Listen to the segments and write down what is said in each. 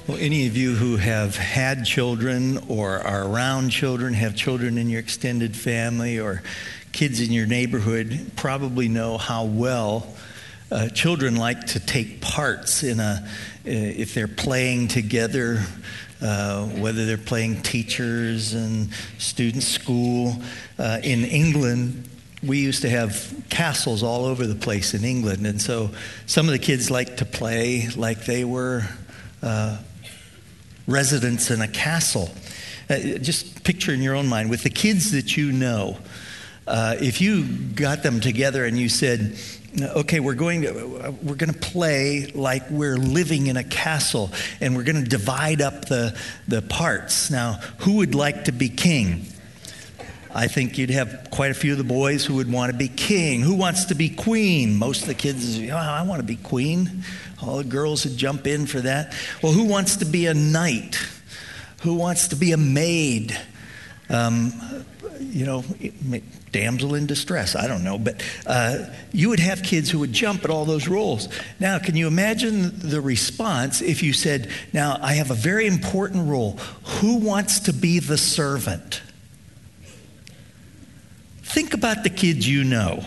Well, any of you who have had children or are around children, have children in your extended family or kids in your neighborhood probably know how well children like to take parts in if they're playing together, whether they're playing teachers and student school. In England, we used to have castles all over the place in England, and so some of the kids like to play like they were residents in a castle. Just picture in your own mind, with the kids that you know, if you got them together and you said, okay, we're going to play like we're living in a castle, and we're going to divide up the parts. Now, who would like to be king? I think you'd have quite a few of the boys who would want to be king. Who wants to be queen? Most of the kids, I want to be queen. All the girls would jump in for that. Well, who wants to be a knight? Who wants to be a maid? Damsel in distress. I don't know. But you would have kids who would jump at all those roles. Now, can you imagine the response if you said, now, I have a very important role. Who wants to be the servant? Think about the kids you know,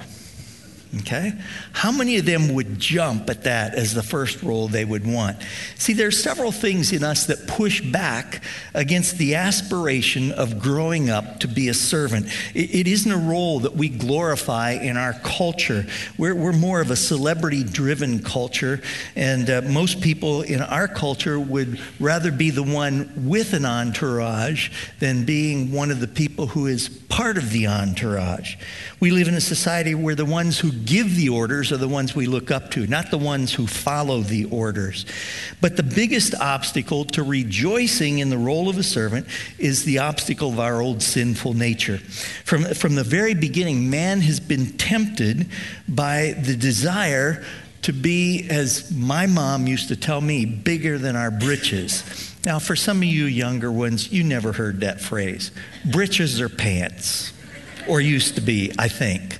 okay? How many of them would jump at that as the first role they would want? See, there's several things in us that push back against the aspiration of growing up to be a servant. It isn't a role that we glorify in our culture. We're more of a celebrity-driven culture, and most people in our culture would rather be the one with an entourage than being one of the people who is part of the entourage. We live in a society where the ones who give the orders are the ones we look up to, not the ones who follow the orders. But the biggest obstacle to rejoicing in the role of a servant is the obstacle of our old sinful nature. From the very beginning, man has been tempted by the desire to be, as my mom used to tell me, bigger than our britches. Now, for some of you younger ones, you never heard that phrase. Britches are pants, or used to be, I think.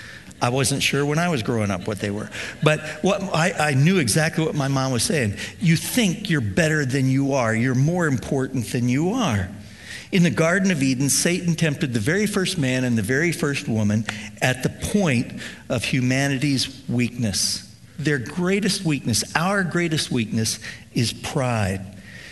I wasn't sure when I was growing up what they were. But I knew exactly what my mom was saying. You think you're better than you are. You're more important than you are. In the Garden of Eden, Satan tempted the very first man and the very first woman at the point of humanity's weakness. Their greatest weakness, our greatest weakness, is pride.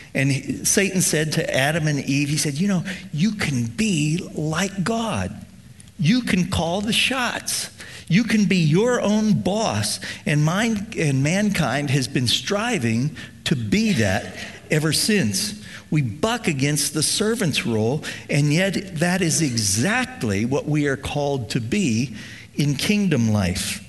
And Satan said to Adam and Eve, he said, you can be like God. You can call the shots. You can be your own boss. And mankind has been striving to be that ever since. We buck against the servant's role, and yet that is exactly what we are called to be in kingdom life.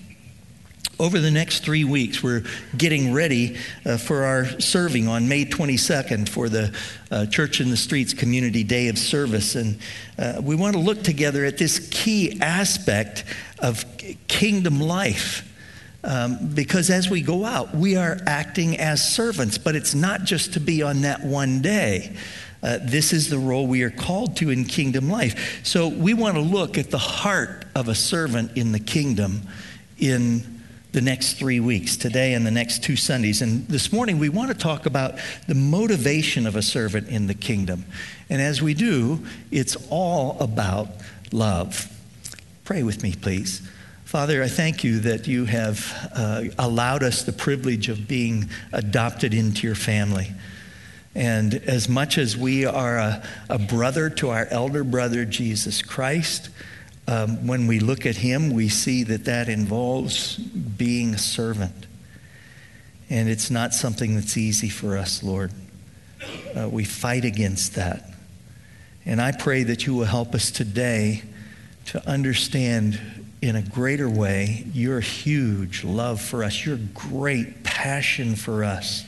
Over the next 3 weeks, we're getting ready for our serving on May 22nd for the Church in the Streets Community Day of Service. And we want to look together at this key aspect of kingdom life. Because as we go out, we are acting as servants. But it's not just to be on that one day. This is the role we are called to in kingdom life. So we want to look at the heart of a servant in the kingdom in the next 3 weeks, today and the next 2 Sundays. And this morning, we want to talk about the motivation of a servant in the kingdom. And as we do, it's all about love. Pray with me, please. Father, I thank you that you have allowed us the privilege of being adopted into your family. And as much as we are a brother to our elder brother, Jesus Christ, when we look at him, we see that involves being a servant. And it's not something that's easy for us, Lord. We fight against that. And I pray that you will help us today to understand in a greater way your huge love for us, your great passion for us,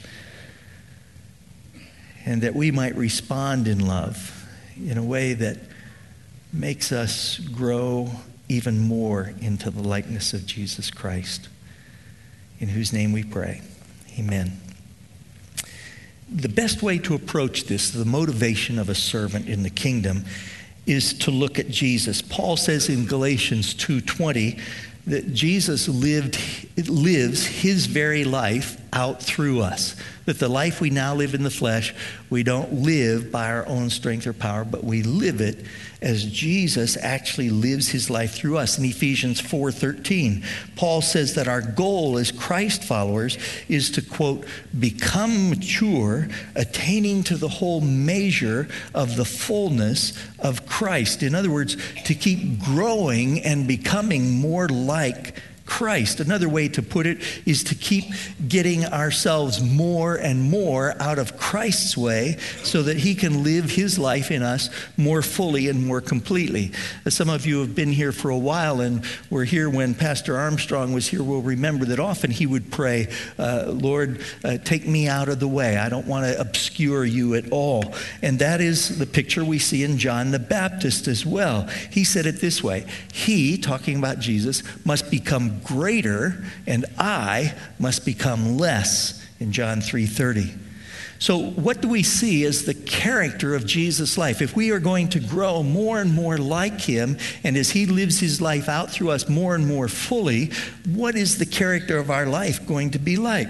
and that we might respond in love in a way that makes us grow even more into the likeness of Jesus Christ, in whose name we pray. Amen. The best way to approach this, the motivation of a servant in the kingdom, is to look at Jesus. Paul says in Galatians 2:20 that Jesus lives his very life out through us. That the life we now live in the flesh, we don't live by our own strength or power, but we live it as Jesus actually lives his life through us. In Ephesians 4:13, Paul says that our goal as Christ followers is to, quote, become mature, attaining to the whole measure of the fullness of Christ. In other words, to keep growing and becoming more like Christ. Another way to put it is to keep getting ourselves more and more out of Christ's way so that he can live his life in us more fully and more completely. Some of you have been here for a while and were here when Pastor Armstrong was here will remember that often he would pray, Lord, take me out of the way. I don't want to obscure you at all. And that is the picture we see in John the Baptist as well. He said it this way, he, talking about Jesus, must become greater, and I must become less, in John 3:30. So what do we see as the character of Jesus' life? If we are going to grow more and more like him, and as he lives his life out through us more and more fully, what is the character of our life going to be like?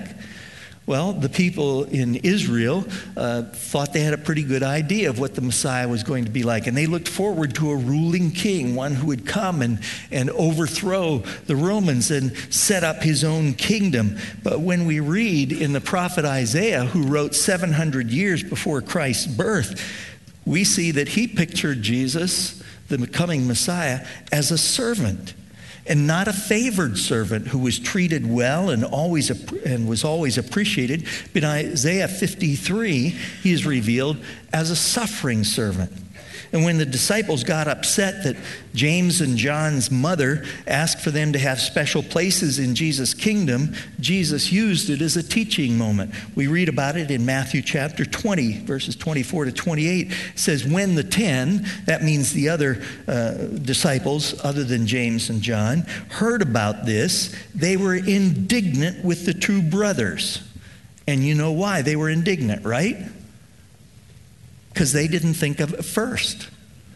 Well, the people in Israel thought they had a pretty good idea of what the Messiah was going to be like. And they looked forward to a ruling king, one who would come and overthrow the Romans and set up his own kingdom. But when we read in the prophet Isaiah, who wrote 700 years before Christ's birth, we see that he pictured Jesus, the coming Messiah, as a servant. And not a favored servant who was treated well and was always appreciated. But in Isaiah 53, he is revealed as a suffering servant. And when the disciples got upset that James and John's mother asked for them to have special places in Jesus' kingdom, Jesus used it as a teaching moment. We read about it in Matthew chapter 20, verses 24 to 28. It says, when the 10, that means the other disciples other than James and John, heard about this, they were indignant with the two brothers. And you know why they were indignant, right? Because they didn't think of it first.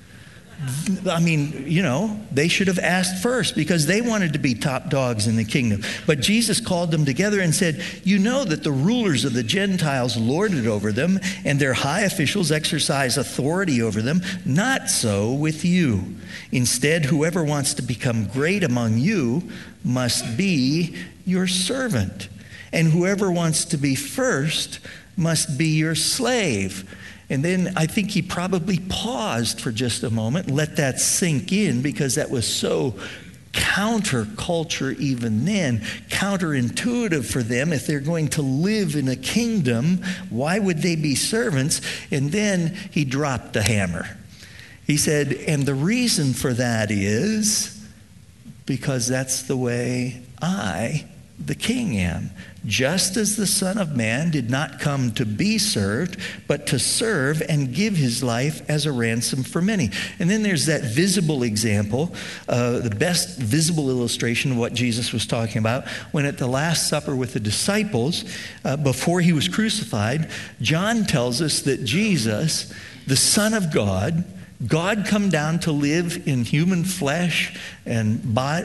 I mean, they should have asked first because they wanted to be top dogs in the kingdom. But Jesus called them together and said, you know that the rulers of the Gentiles lord it over them, and their high officials exercise authority over them. Not so with you. Instead, whoever wants to become great among you must be your servant. And whoever wants to be first must be your slave. And then I think he probably paused for just a moment, let that sink in, because that was so counterculture even then, counterintuitive for them. If they're going to live in a kingdom, why would they be servants? And then he dropped the hammer. He said, and the reason for that is because that's the way I, the king, am. Just as the Son of Man did not come to be served, but to serve and give his life as a ransom for many. And then there's that visible example, the best visible illustration of what Jesus was talking about, when at the Last Supper with the disciples, before he was crucified, John tells us that Jesus, the Son of God come down to live in human flesh and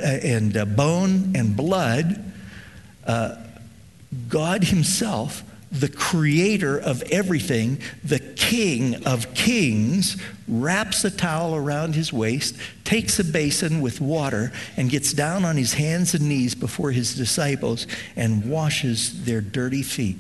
bone and blood, God himself, the creator of everything, the King of kings, wraps a towel around his waist, takes a basin with water, and gets down on his hands and knees before his disciples and washes their dirty feet.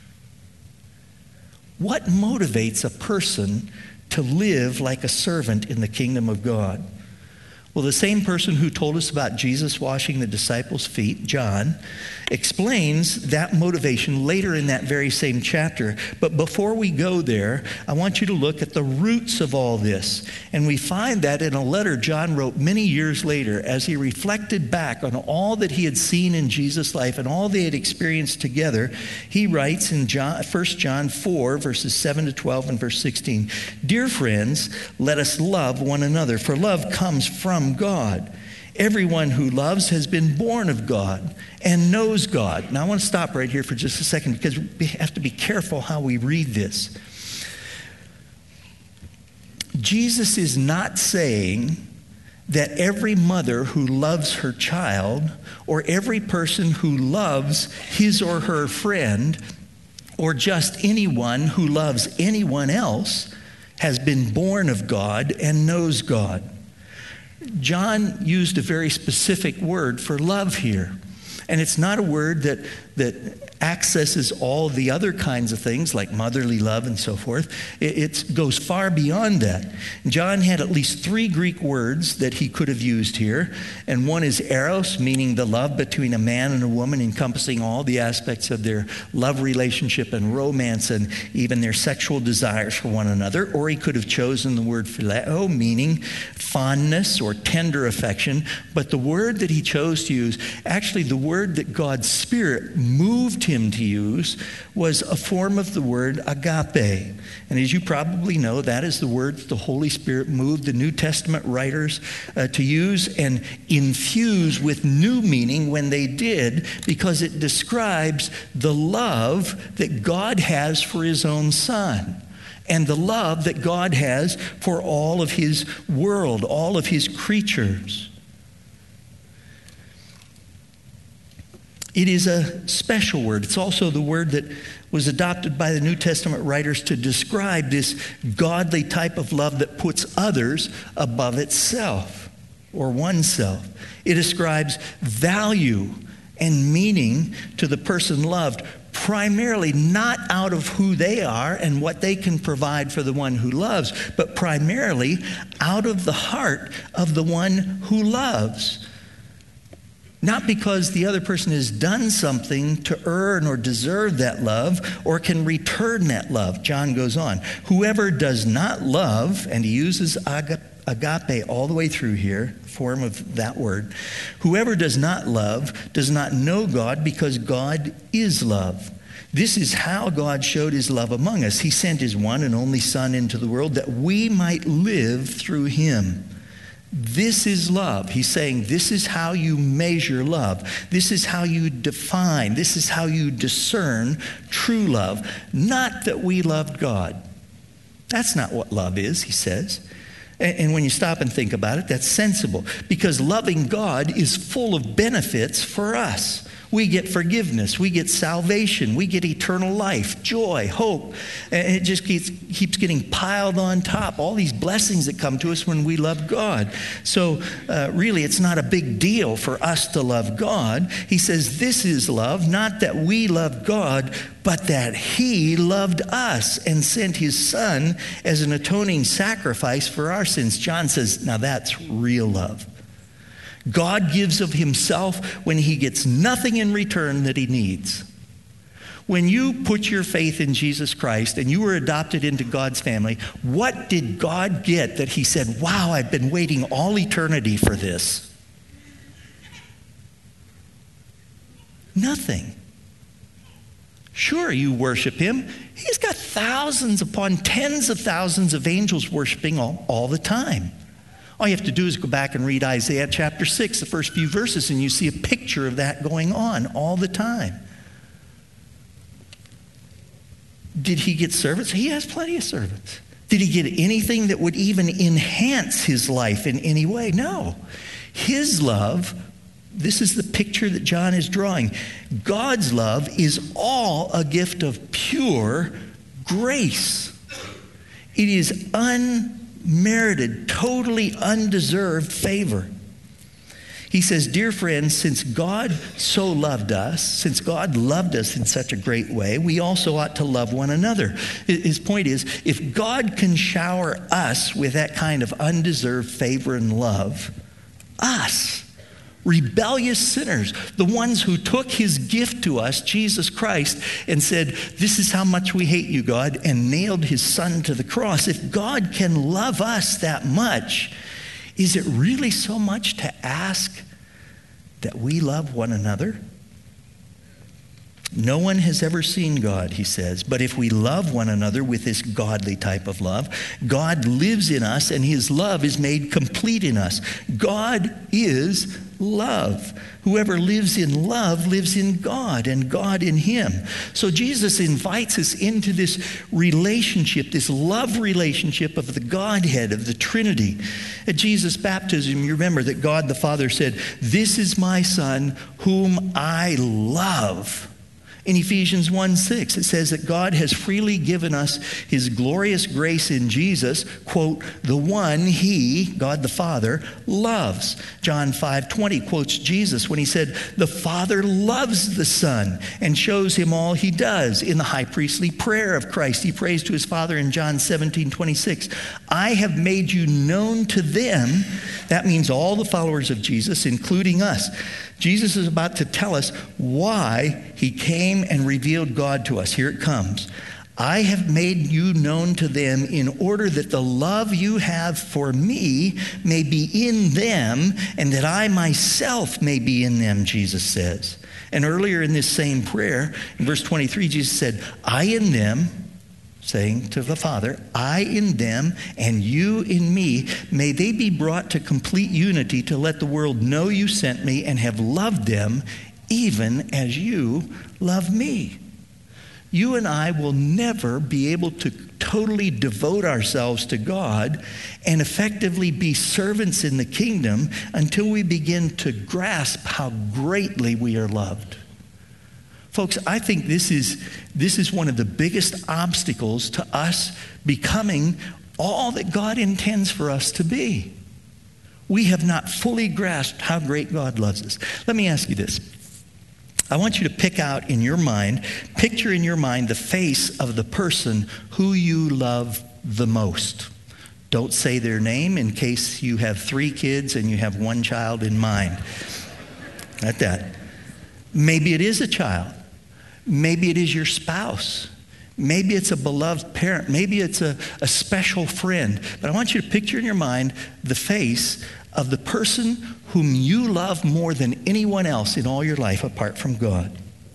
What motivates a person to live like a servant in the kingdom of God? Well, the same person who told us about Jesus washing the disciples' feet, John, explains that motivation later in that very same chapter. But before we go there, I want you to look at the roots of all this. And we find that in a letter John wrote many years later as he reflected back on all that he had seen in Jesus' life and all they had experienced together. He writes in 1 John 4, verses 7 to 12 and verse 16, "Dear friends, let us love one another, for love comes from God. Everyone who loves has been born of God and knows God." Now I want to stop right here for just a second because we have to be careful how we read this. Jesus is not saying that every mother who loves her child, or every person who loves his or her friend, or just anyone who loves anyone else, has been born of God and knows God. John used a very specific word for love here. And it's not a word that accesses all the other kinds of things like motherly love and so forth. It goes far beyond that. John had at least 3 Greek words that he could have used here. And one is eros, meaning the love between a man and a woman, encompassing all the aspects of their love relationship and romance and even their sexual desires for one another. Or he could have chosen the word phileo, meaning fondness or tender affection. But the word that he chose to use, actually the word that God's Spirit moved him to use, was a form of the word agape. And as you probably know, that is the word that the Holy Spirit moved the New Testament writers to use and infuse with new meaning when they did, because it describes the love that God has for his own Son and the love that God has for all of his world, all of his creatures. It is a special word. It's also the word that was adopted by the New Testament writers to describe this godly type of love that puts others above itself or oneself. It ascribes value and meaning to the person loved, primarily not out of who they are and what they can provide for the one who loves, but primarily out of the heart of the one who loves. Not because the other person has done something to earn or deserve that love or can return that love. John goes on. Whoever does not love, and he uses agape all the way through here, form of that word. Whoever does not love does not know God, because God is love. This is how God showed his love among us. He sent his one and only Son into the world that we might live through him. This is love. He's saying this is how you measure love. This is how you define. This is how you discern true love. Not that we loved God. That's not what love is, he says. And when you stop and think about it, that's sensible. Because loving God is full of benefits for us. We get forgiveness. We get salvation. We get eternal life, joy, hope. And it just keeps getting piled on top. All these blessings that come to us when we love God. So really, it's not a big deal for us to love God. He says this is love, not that we loved God, but that he loved us and sent his Son as an atoning sacrifice for our sins. John says, now that's real love. God gives of himself when he gets nothing in return that he needs. When you put your faith in Jesus Christ and you were adopted into God's family, what did God get that he said, wow, I've been waiting all eternity for this? Nothing. Sure, you worship him. He's got thousands upon tens of thousands of angels worshiping all the time. All you have to do is go back and read Isaiah chapter 6, the first few verses, and you see a picture of that going on all the time. Did he get servants? He has plenty of servants. Did he get anything that would even enhance his life in any way? No. His love, this is the picture that John is drawing. God's love is all a gift of pure grace. It is unmerited, totally undeserved favor. He says, dear friends, since God so loved us, since God loved us in such a great way, we also ought to love one another. His point is, if God can shower us with that kind of undeserved favor and love, us, rebellious sinners, the ones who took his gift to us, Jesus Christ, and said, this is how much we hate you, God, and nailed his Son to the cross. If God can love us that much, is it really so much to ask that we love one another? No one has ever seen God, he says, but if we love one another with this godly type of love, God lives in us and his love is made complete in us. God is love. Whoever lives in love lives in God and God in him. So Jesus invites us into this relationship, this love relationship of the Godhead, of the Trinity. At Jesus' baptism, you remember that God the Father said, "This is my Son whom I love." In Ephesians 1:6, it says that God has freely given us his glorious grace in Jesus, quote, the one he, God the Father, loves. John 5:20 quotes Jesus when he said, the Father loves the Son and shows him all he does. In the high priestly prayer of Christ, he prays to his Father in John 17:26, I have made you known to them. That means all the followers of Jesus, including us. Jesus is about to tell us why he came and revealed God to us. Here it comes. I have made you known to them in order that the love you have for me may be in them and that I myself may be in them, Jesus says. And earlier in this same prayer, in verse 23, Jesus said, I in them, saying to the Father, I in them and you in me, may they be brought to complete unity to let the world know you sent me and have loved them even as you love me. You and I will never be able to totally devote ourselves to God and effectively be servants in the kingdom until we begin to grasp how greatly we are loved. Folks, I think this is one of the biggest obstacles to us becoming all that God intends for us to be. We have not fully grasped how great God loves us. Let me ask you this. I want you to picture in your mind the face of the person who you love the most. Don't say their name in case you have 3 kids and you have 1 child in mind. Not that. Maybe it is a child. Maybe it is your spouse. Maybe it's a beloved parent. Maybe it's a special friend. But I want you to picture in your mind the face of the person whom you love more than anyone else in all your life apart from God.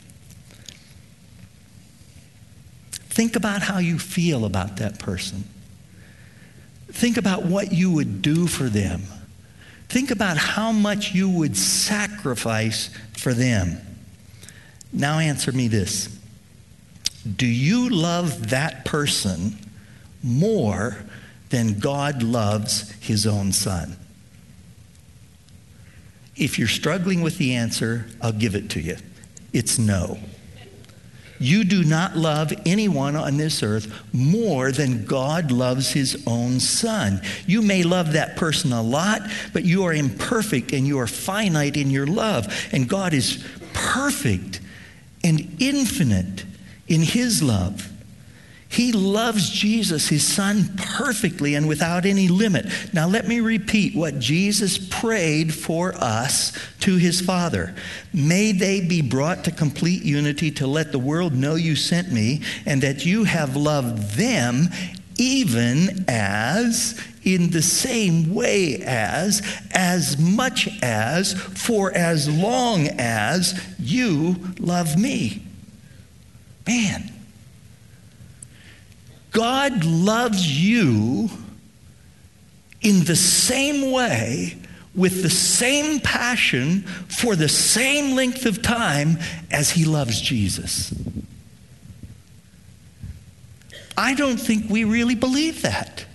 Think about how you feel about that person. Think about what you would do for them. Think about how much you would sacrifice for them. Now answer me this. Do you love that person more than God loves his own Son? If you're struggling with the answer, I'll give it to you. It's no. You do not love anyone on this earth more than God loves his own Son. You may love that person a lot, but you are imperfect and you are finite in your love. And God is perfect and infinite in his love. He loves Jesus, his Son, perfectly and without any limit. Now let me repeat what Jesus prayed for us to his Father. May they be brought to complete unity to let the world know you sent me and that you have loved them even as, in the same way as much as, for as long as you love me. Man. God loves you in the same way, with the same passion, for the same length of time as he loves Jesus. I don't think we really believe that.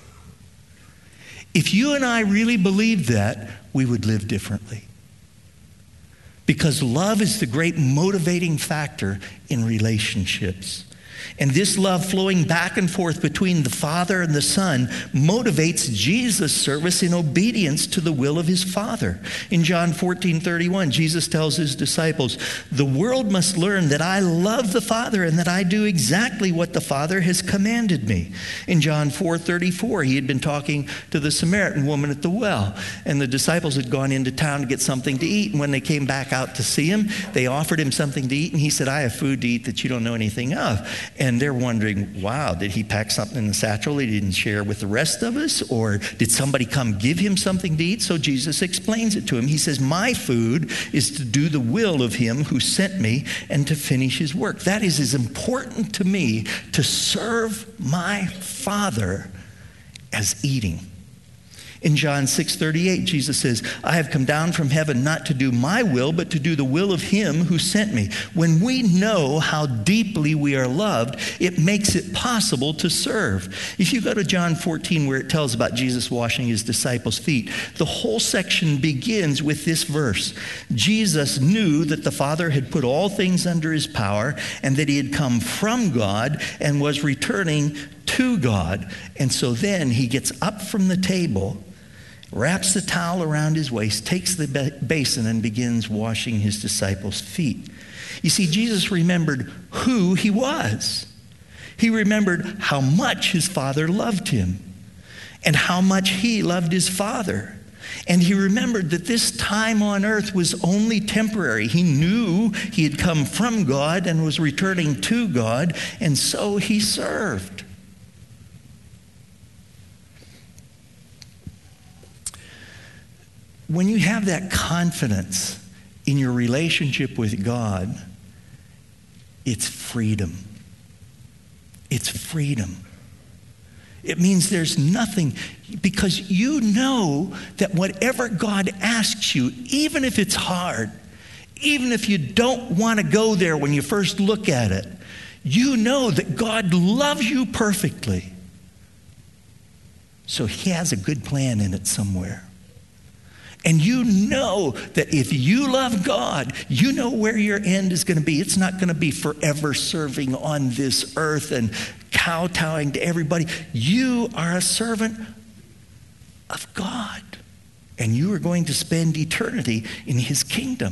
If you and I really believed that, we would live differently. Because love is the great motivating factor in relationships. And this love flowing back and forth between the Father and the Son motivates Jesus' service in obedience to the will of his Father. In John 14:31, Jesus tells his disciples, the world must learn that I love the Father and that I do exactly what the Father has commanded me. In John 4:34, he had been talking to the Samaritan woman at the well, and the disciples had gone into town to get something to eat. And when they came back out to see him, they offered him something to eat, and he said, I have food to eat that you don't know anything of. And they're wondering, wow, did he pack something in the satchel he didn't share with the rest of us? Or did somebody come give him something to eat? So Jesus explains it to him. He says, my food is to do the will of him who sent me and to finish his work. That is as important to me to serve my Father as eating. In John 6:38, Jesus says, I have come down from heaven not to do my will, but to do the will of him who sent me. When we know how deeply we are loved, it makes it possible to serve. If you go to John 14, where it tells about Jesus washing his disciples' feet, the whole section begins with this verse. Jesus knew that the Father had put all things under his power and that he had come from God and was returning to God. And so then he gets up from the table, wraps the towel around his waist, takes the basin and begins washing his disciples' feet. You see, Jesus remembered who he was. He remembered how much his Father loved him and how much he loved his Father. And he remembered that this time on earth was only temporary. He knew he had come from God and was returning to God, and so he served. When you have that confidence in your relationship with God, it's freedom. It's freedom. It means there's nothing, because you know that whatever God asks you, even if it's hard, even if you don't want to go there when you first look at it, you know that God loves you perfectly. So he has a good plan in it somewhere. And you know that if you love God, you know where your end is going to be. It's not going to be forever serving on this earth and kowtowing to everybody. You are a servant of God, and you are going to spend eternity in his kingdom.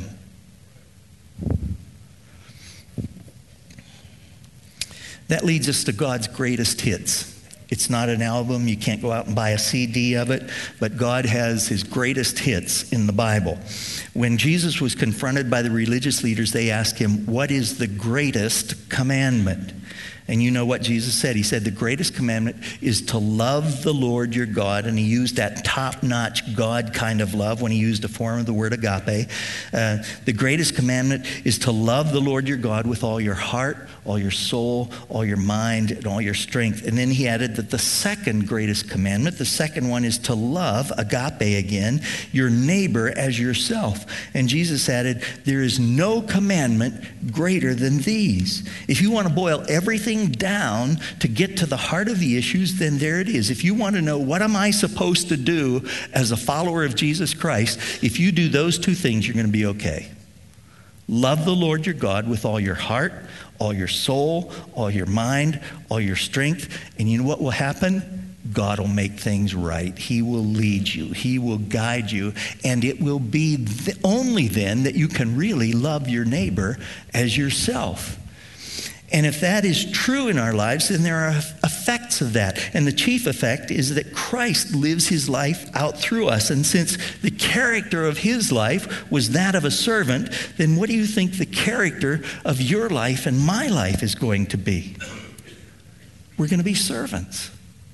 That leads us to God's greatest hits. It's not an album. You can't go out and buy a CD of it. But God has his greatest hits in the Bible. When Jesus was confronted by the religious leaders, they asked him, what is the greatest commandment? And you know what Jesus said. He said the greatest commandment is to love the Lord your God. And he used that top-notch God kind of love when he used a form of the word agape. The greatest commandment is to love the Lord your God with all your heart, all your soul, all your mind, and all your strength. And then he added that the second greatest commandment, the second one, is to love, agape again, your neighbor as yourself. And Jesus added, there is no commandment greater than these. If you want to boil everything down to get to the heart of the issues, then there it is. If you want to know what am I supposed to do as a follower of Jesus Christ, if you do those two things, you're going to be okay. Love the Lord your God with all your heart, all your soul, all your mind, all your strength. And you know what will happen? God will make things right. He will lead you. He will guide you. And it will be only then that you can really love your neighbor as yourself. And if that is true in our lives, then there are effects of that. And the chief effect is that Christ lives his life out through us. And since the character of his life was that of a servant, then what do you think the character of your life and my life is going to be? We're going to be servants.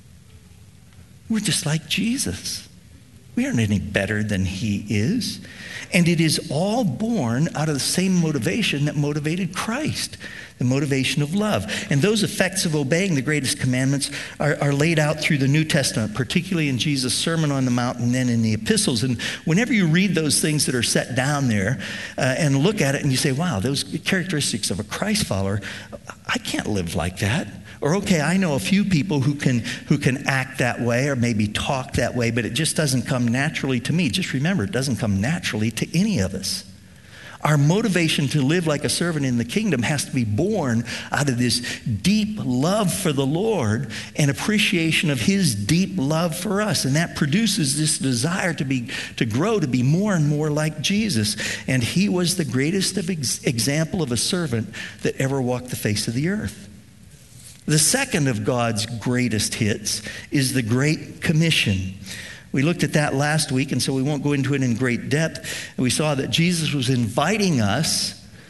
We're just like Jesus. We aren't any better than he is. And it is all born out of the same motivation that motivated Christ, the motivation of love. And those effects of obeying the greatest commandments are laid out through the New Testament, particularly in Jesus' Sermon on the Mount and then in the epistles. And whenever you read those things that are set down there and look at it and you say, wow, those characteristics of a Christ follower, I can't live like that. Or, okay, I know a few people who can act that way or maybe talk that way, but it just doesn't come naturally to me. Just remember, it doesn't come naturally to any of us. Our motivation to live like a servant in the kingdom has to be born out of this deep love for the Lord and appreciation of his deep love for us. And that produces this desire to grow, to be more and more like Jesus. And he was the greatest example of a servant that ever walked the face of the earth. The second of God's greatest hits is the Great Commission. We looked at that last week, and so we won't go into it in great depth. And we saw that Jesus was inviting us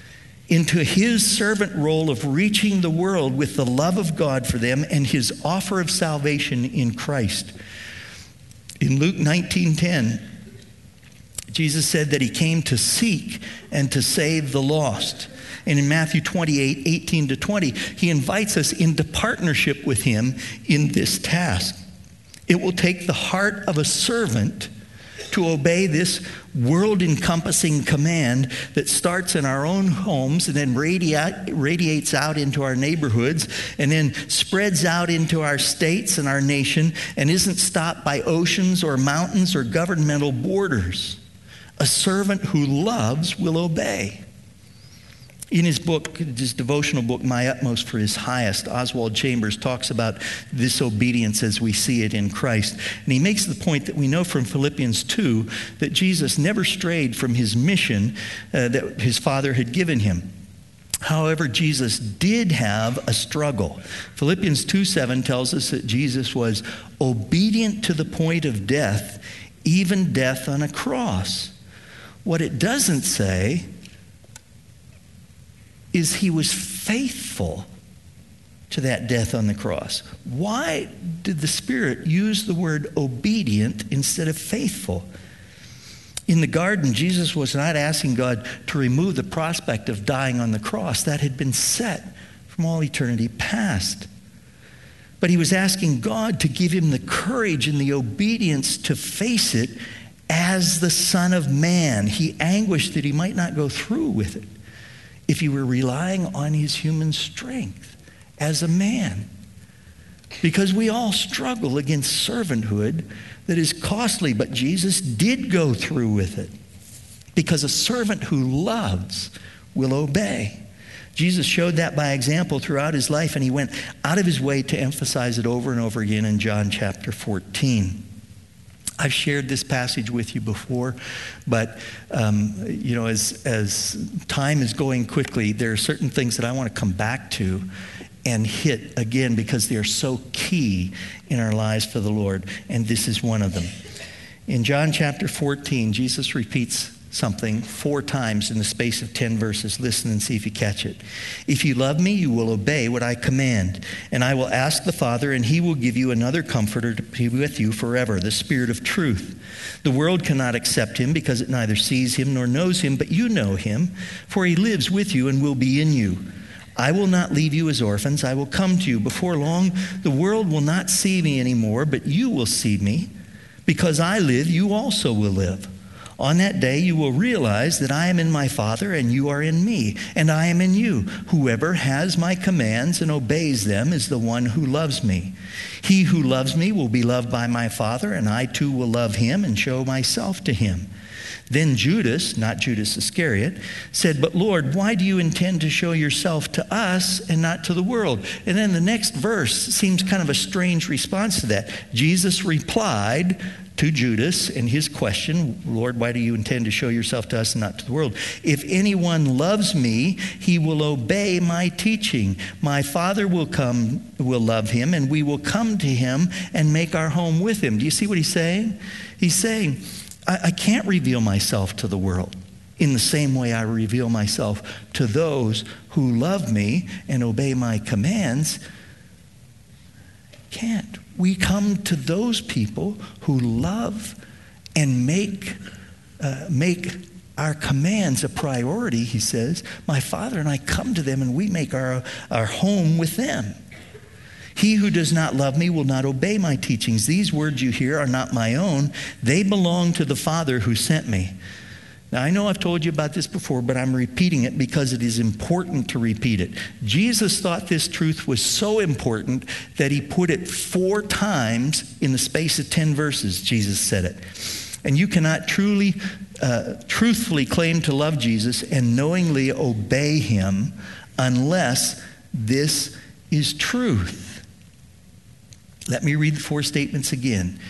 into his servant role of reaching the world with the love of God for them and his offer of salvation in Christ. In Luke 19:10, Jesus said that he came to seek and to save the lost. And in Matthew 28:18-20, he invites us into partnership with him in this task. It will take the heart of a servant to obey this world-encompassing command that starts in our own homes and then radiates out into our neighborhoods and then spreads out into our states and our nation and isn't stopped by oceans or mountains or governmental borders. A servant who loves will obey. In his book, his devotional book, My Utmost for His Highest, Oswald Chambers talks about this obedience as we see it in Christ. And he makes the point that we know from Philippians 2 that Jesus never strayed from his mission that his Father had given him. However, Jesus did have a struggle. Philippians 2:7 tells us that Jesus was obedient to the point of death, even death on a cross. What it doesn't say is he was faithful to that death on the cross. Why did the Spirit use the word obedient instead of faithful? In the garden, Jesus was not asking God to remove the prospect of dying on the cross. That had been set from all eternity past. But he was asking God to give him the courage and the obedience to face it as the Son of Man. He anguished that he might not go through with it if he were relying on his human strength as a man. Because we all struggle against servanthood that is costly, but Jesus did go through with it. Because a servant who loves will obey. Jesus showed that by example throughout his life, and he went out of his way to emphasize it over and over again in John chapter 14. I've shared this passage with you before, but as time is going quickly, there are certain things that I want to come back to and hit again because they are so key in our lives for the Lord, and this is one of them. In John chapter 14, Jesus repeats something 4 times in the space of 10 verses. Listen and see if you catch it. If you love me, you will obey what I command. And I will ask the Father, and he will give you another comforter to be with you forever, the Spirit of truth. The world cannot accept him because it neither sees him nor knows him, but you know him, for he lives with you and will be in you. I will not leave you as orphans. I will come to you. Before long, the world will not see me anymore, but you will see me. Because I live, you also will live. On that day, you will realize that I am in my Father, and you are in me, and I am in you. Whoever has my commands and obeys them is the one who loves me. He who loves me will be loved by my Father, and I too will love him and show myself to him. Then Judas, not Judas Iscariot, said, "But Lord, why do you intend to show yourself to us and not to the world?" And then the next verse seems kind of a strange response to that. Jesus replied to Judas in his question, "Lord, why do you intend to show yourself to us and not to the world? If anyone loves me, he will obey my teaching. My Father will love him, and we will come to him and make our home with him." Do you see what he's saying? He's saying, I can't reveal myself to the world in the same way I reveal myself to those who love me and obey my commands. Can't. We come to those people who love and make our commands a priority, he says. My Father and I come to them and we make our home with them. He who does not love me will not obey my teachings. These words you hear are not my own. They belong to the Father who sent me. Now, I know I've told you about this before, but I'm repeating it because it is important to repeat it. Jesus thought this truth was so important that he put it 4 times in the space of 10 verses. Jesus said it. And you cannot truthfully claim to love Jesus and knowingly obey him unless this is truth. Let me read the 4 statements again.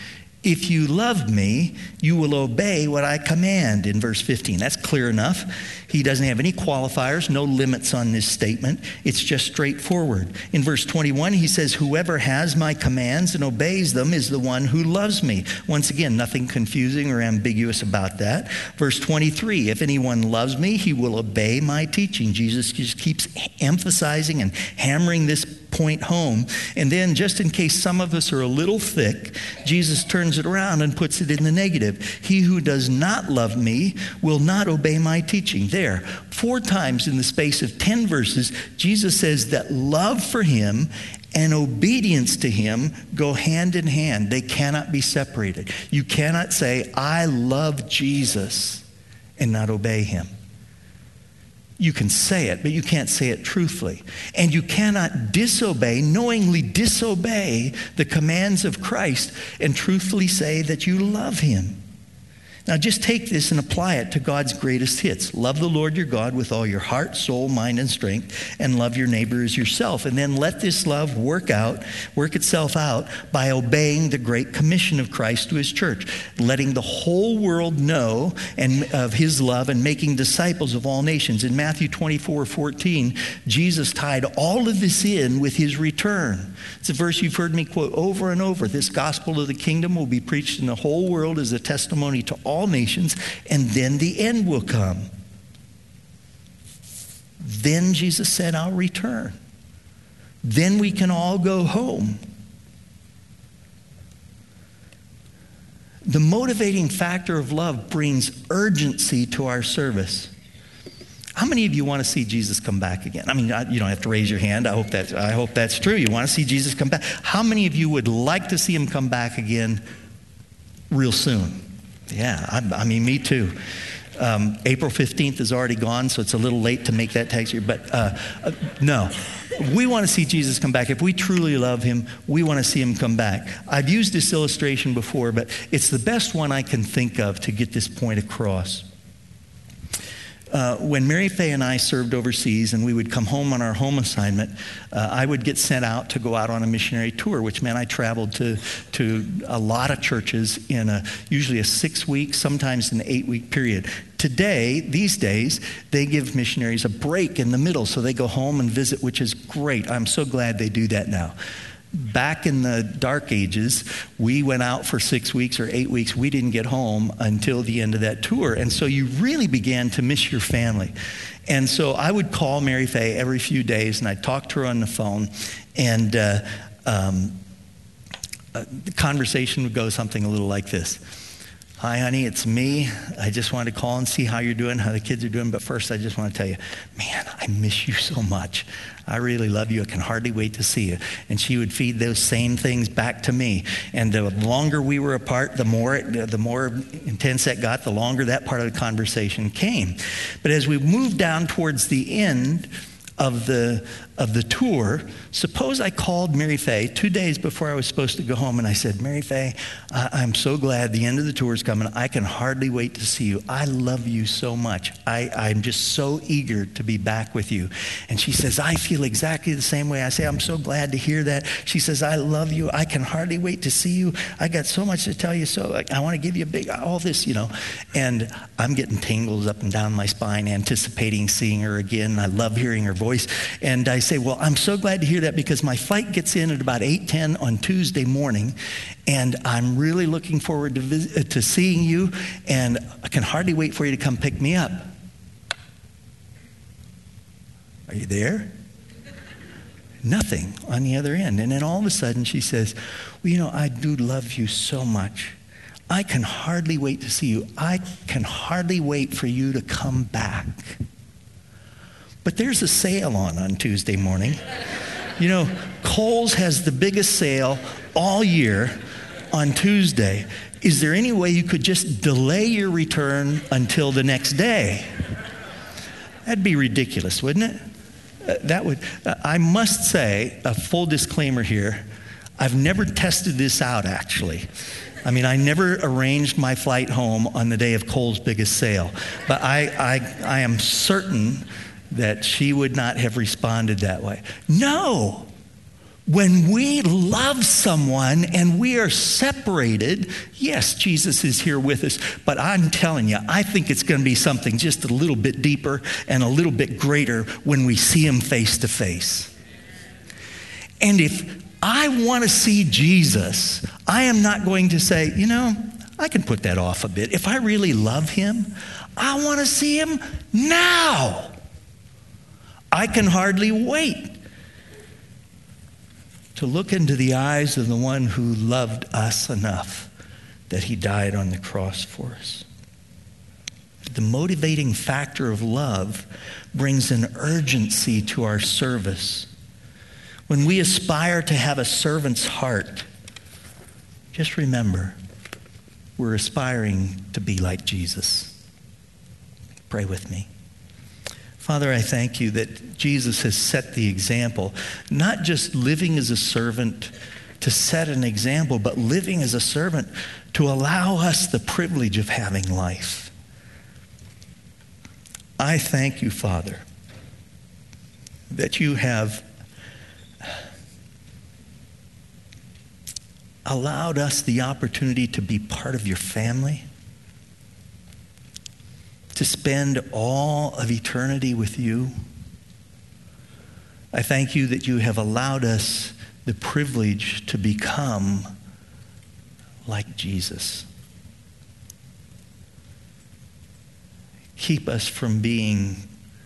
If you love me, you will obey what I command, in verse 15. That's clear enough. He doesn't have any qualifiers, no limits on this statement. It's just straightforward. In verse 21, he says, whoever has my commands and obeys them is the one who loves me. Once again, nothing confusing or ambiguous about that. Verse 23, if anyone loves me, he will obey my teaching. Jesus just keeps emphasizing and hammering this point home. And then, just in case some of us are a little thick, Jesus turns it around and puts it in the negative. He who does not love me will not obey my teaching. There, 4 times in the space of 10 verses, Jesus says that love for him and obedience to him go hand in hand. They cannot be separated. You cannot say, I love Jesus, and not obey him. You can say it, but you can't say it truthfully. And you cannot knowingly disobey the commands of Christ and truthfully say that you love him. Now just take this and apply it to God's greatest hits. Love the Lord your God with all your heart, soul, mind, and strength, and love your neighbor as yourself. And then let this love work itself out by obeying the great commission of Christ to his church, letting the whole world know of his love and making disciples of all nations. In Matthew 24:14, Jesus tied all of this in with his return. It's a verse you've heard me quote over and over. This gospel of the kingdom will be preached in the whole world as a testimony to all nations, and then the end will come. Then Jesus said, I'll return. Then we can all go home. The motivating factor of love brings urgency to our service. How many of you want to see Jesus come back again? I mean, you don't have to raise your hand. I hope that's true. You want to see Jesus come back. How many of you would like to see him come back again real soon? Yeah, I mean, me too. April 15th is already gone, so it's a little late to make that text here. But no, we want to see Jesus come back. If we truly love him, we want to see him come back. I've used this illustration before, but it's the best one I can think of to get this point across. When Mary Faye and I served overseas and we would come home on our home assignment, I would get sent out to go out on a missionary tour, which meant I traveled to a lot of churches in usually a 6-week, sometimes an 8-week period. Today, these days, they give missionaries a break in the middle, so they go home and visit, which is great. I'm so glad they do that now. Back in the dark ages, we went out for 6 weeks or 8 weeks. We didn't get home until the end of that tour. And so you really began to miss your family. And so I would call Mary Faye every few days, and I'd talk to her on the phone. And the conversation would go something a little like this. Hi, honey, it's me. I just wanted to call and see how you're doing, how the kids are doing. But first, I just want to tell you, man, I miss you so much. I really love you. I can hardly wait to see you. And she would feed those same things back to me. And the longer we were apart, the more intense that got, the longer that part of the conversation came. But as we moved down towards the end of the tour, suppose I called Mary Faye 2 days before I was supposed to go home, and I said, Mary Faye, I'm so glad the end of the tour is coming. I can hardly wait to see you. I love you so much. I'm just so eager to be back with you. And she says, I feel exactly the same way. I say, I'm so glad to hear that. She says, I love you. I can hardly wait to see you. I got so much to tell you. So I want to give you all this, And I'm getting tingles up and down my spine, anticipating seeing her again. I love hearing her voice. And I say, well, I'm so glad to hear that because my flight gets in at about 8:10 on Tuesday morning, and I'm really looking forward to seeing you, and I can hardly wait for you to come pick me up. Are you there? Nothing on the other end. And then all of a sudden she says, well, I do love you so much. I can hardly wait to see you. I can hardly wait for you to come back. But there's a sale on Tuesday morning. Kohl's has the biggest sale all year on Tuesday. Is there any way you could just delay your return until the next day? That'd be ridiculous, wouldn't it? I must say, a full disclaimer here, I've never tested this out, actually. I mean, I never arranged my flight home on the day of Kohl's biggest sale. But I am certain that she would not have responded that way. No, When we love someone and we are separated, yes, Jesus is here with us, but I'm telling you, I think it's going to be something just a little bit deeper and a little bit greater when we see him face to face. And if I want to see Jesus, I am not going to say, I can put that off a bit. If I really love him, I want to see him now. I can hardly wait to look into the eyes of the one who loved us enough that he died on the cross for us. The motivating factor of love brings an urgency to our service. When we aspire to have a servant's heart, just remember, we're aspiring to be like Jesus. Pray with me. Father, I thank you that Jesus has set the example, not just living as a servant to set an example, but living as a servant to allow us the privilege of having life. I thank you, Father, that you have allowed us the opportunity to be part of your family, to spend all of eternity with you. I thank you that you have allowed us the privilege to become like Jesus. Keep us from being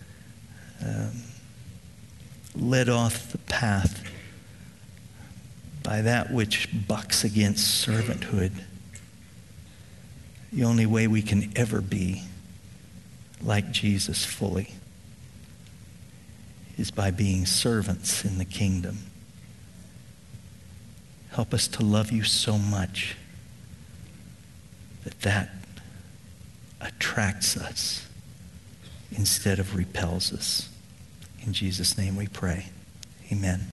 led off the path by that which bucks against servanthood. The only way we can ever be like Jesus fully is by being servants in the kingdom. Help us to love you so much that attracts us instead of repels us. In Jesus' name we pray. Amen.